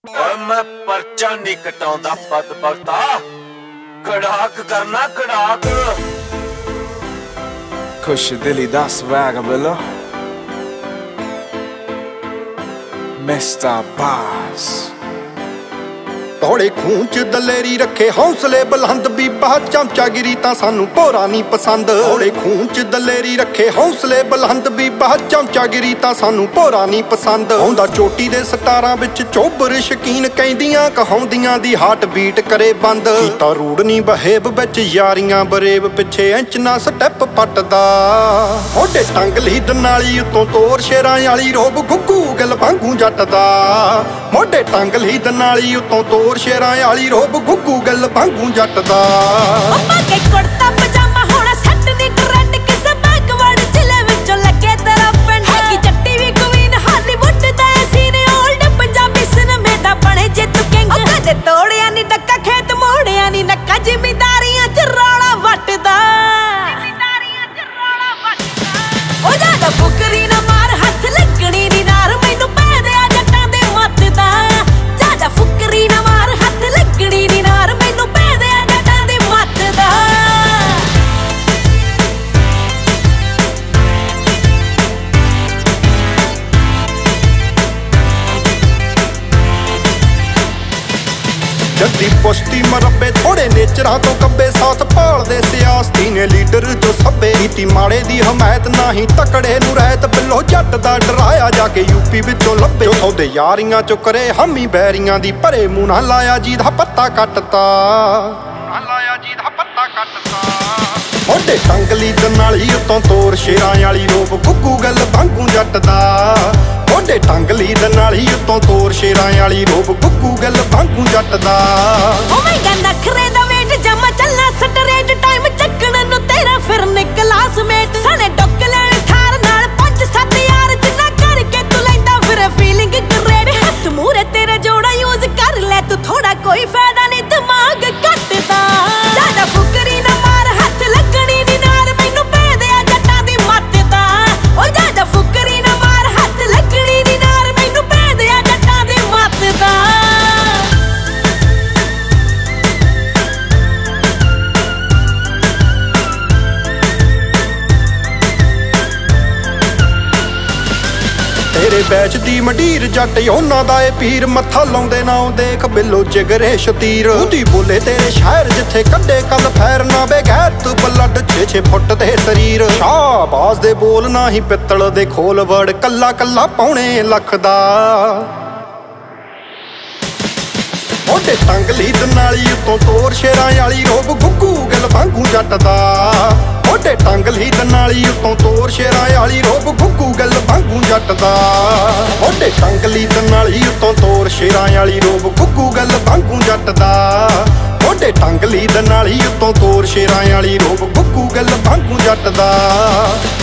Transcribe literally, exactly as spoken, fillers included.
मैं परचा नहीं कटाउंदा पद भगता कड़ाक करना कड़ाक खुश दिली दा स्वैग बिलो मिस्टर बास थोड़े खून च दलेरी रखे हौसले बुलंद बीबा चमचागिरी तां सानू भोरा नहीं पसंद। थोड़े खून च दलेरी रखे हौसले बुलंद बीबा चमचागिरी तां सानू भोरा नहीं पसंद। आउंदा चोटी दे सतारां विच चोबर शकीन कहंदियां कहाउंदियां दी हार्ट बीट करे बंद। कीता रूड़ नहीं बहेब विच यारियां बरेब पिछे इंच ना स्टैप पटदा। मोढे टंगली दनाली उत्तों तोर शेरां वाली रोब गुग्गू गल वांगू जट दा। मोढे टंगली दनाली उत्तों तोर शेरां वाली रोब गुग्गू गल वांगू जट दा। पप्पा के कुर्ता पजामा होना सैट नी ट्रेंड किसे बैकवर्ड जिले विचों लगे तेरा पिंड है कि जट्टी भी क्वीन हालीवुड दा सीने ओल्ड पंजाबी सिनेमे दा बने जे तू किंग। ओ कदे तोड़िया नी डक्का खेत मोड़िया नी नक्का जिमीदारियां च रौला वटदा। जिमीदारियां च रौला वटदा ओ ज्यादा फुकरी ना मार हथ लगणी नी नार मैनू पै दिया जट्टां दे मत दा। ज्यादा फुकरी ना मार हथ लगणी नी नार मैनू पै दिया जट्टां दे मत दा। जद्दी पुश्ती मरबे थोड़े नेचरां तो कब्बे साथ भालदे सियासती ने लीडर जो सब्बे। कीती माड़े दी हमायत नाही तकड़े नूं रहत बिलो जट दा डराया जाके यूपी विचों लब्बे। जो सौदे यारियां चो करे हामी बैरियां दी भरे मूंह ना लाया जी दा पत्ता कटता। लाया जी दा पत्ता कटता। मोढे टंगली दनाली उत्तों तोर शेरां वाली रोब गुग्गू गल वांगू जट दा। मोढे टंगली दनाली उत्तों तोर शेरां वाली रोब गुग्गू गल वांगू जट दा। ओ मैं गा नखरे दा वेट जमा चलना स्ट्रेट टाइम चक्कण नु तेरा फिर क्लास मेट सने डुक लेण थार नाल पंज सत्त यार जिन्ना करके तू लैंदा फिर फीलिंग ग्रेड। हथ मूरे तेरा जोड़ा यूज कर ले तू थोड़ा कोई फायदा नहीं दिमाग कटदा। ज्यादा फुकरी ना मार हथ लगणी नी नार मैनू पै दिया जट्टां दी मत दा। ओ ज्यादा फुकरी ना मार हथ लगणी नी नार मैनू पै दिया जट्टां दी मत दा। तेरे बैच दी मंडीर जट ਉਹਨਾਂ ਦਾ ਏ ਪੀਰ ਮੱਥਾ ਲਾਉਂਦੇ ਨਾ ਦੇਖ ਬਿੱਲੋ ਜਿਗਰੇ ਸ਼ਤੀਰ। ਉਹਦੀ ਬੋਲੇ ਤੇਰੇ ਸ਼ਹਿਰ ਜਿੱਥੇ ਕੱਢੇ ਕੱਲ ਫੈਰ ਨਾ ਬੇਗੈਰ ਤੂੰ ਬਲੱਡ ਛੇ ਛੇ ਫੁੱਟ ਦੇ ਸਰੀਰ। ਸ਼ਾਹਬਾਜ਼ ਦੇ ਬੋਲ ਨਾ ਹੀ ਪਿੱਤਲ ਦੇ ਖੋਲ ਵੜ ਕੱਲਾ ਕੱਲਾ ਪੌਣੇ ਲੱਖ ਦਾ। ਮੋਢੇ ਟੰਗਲੀ ਦਨਾਲੀ ਉੱਤੋਂ ਤੋਰ ਸ਼ੇਰਾਂ ਵਾਲੀ ਰੋਬ ਗੁੱਗੂ ਗਲ ਵਾਂਗੂ ਜੱਟ ਦਾ। ਮੋਢੇ ਟੰਗਲੀ ਦਨਾਲੀ ਉੱਤੋਂ ਤੋਰ ਸ਼ੇਰਾਂ ਵਾਲੀ ਰੋਬ ਗੁੱਗੂ ਗਲ ਵਾਂਗੂ ਜੱਟ ਦਾ। ਮੋਢੇ ਟੰਗਲੀ ਦਨਾਲੀ ਉੱਤੋਂ ਤੋਰ ਸ਼ੇਰਾਂ ਵਾਲੀ ਰੋਬ ਗੁੱਗੂ ਗਲ ਵਾਂਗੂ ਜੱਟ ਦਾ। ਮੋਢੇ ਟੰਗਲੀ ਦਨਾਲੀ ਉੱਤੋਂ ਤੋਰ ਸ਼ੇਰਾਂ ਵਾਲੀ ਰੋਬ ਗੁੱਗੂ ਗਲ ਵਾਂਗੂ ਜੱਟ ਦਾ।